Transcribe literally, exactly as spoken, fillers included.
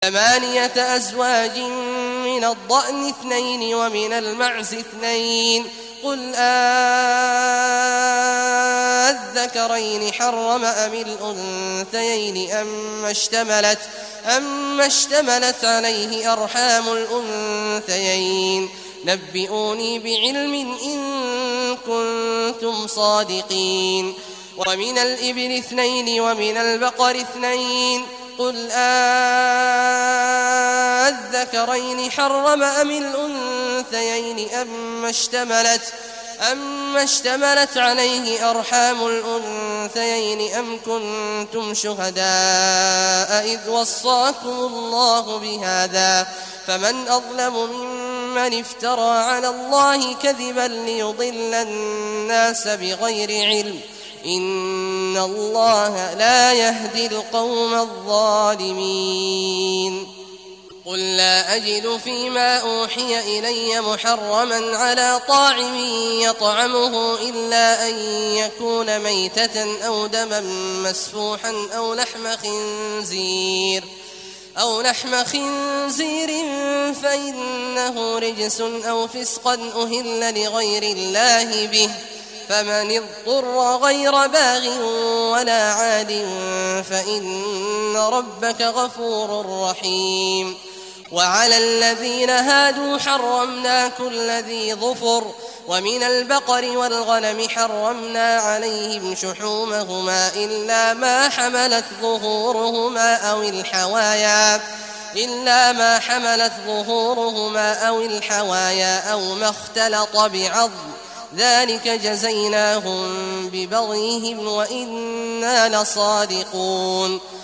ثمانية أزواج من الضأن اثنين ومن المعز اثنين قل أذكرين حرم أم الأنثيين أما اشتملت, أم اشتملت عليه أرحام الأنثيين نبئوني بعلم إن كنتم صادقين. ومن الإبل اثنين ومن البقر اثنين قل أذكرين حرم أم الأنثيين أما اشتملت, أما اشتملت عليه أرحام الأنثيين أم كنتم شهداء إذ وصاكم الله بهذا فمن أظلم ممن افترى على الله كذبا ليضل الناس بغير علم إن الله لا يهدي القوم الظالمين. قل لا أجد فيما أوحي إلي محرما على طاعم يطعمه إلا أن يكون ميتة أو دما مسفوحا أو لحم خنزير أو لحم خنزير فإنه رجس أو فسقا أهل لغير الله به فمن اضطر غير باغ ولا عاد فإن ربك غفور رحيم. وعلى الذين هادوا حرمنا كل ذي ظفر ومن البقر والغنم حرمنا عليهم شحومهما إلا ما حملت ظهورهما أو الحوايا إلا ما حملت ظهورهما أو الحوايا أو ما اختلط بعظم ذلك جزيناهم ببغيهم وإنا لصادقون.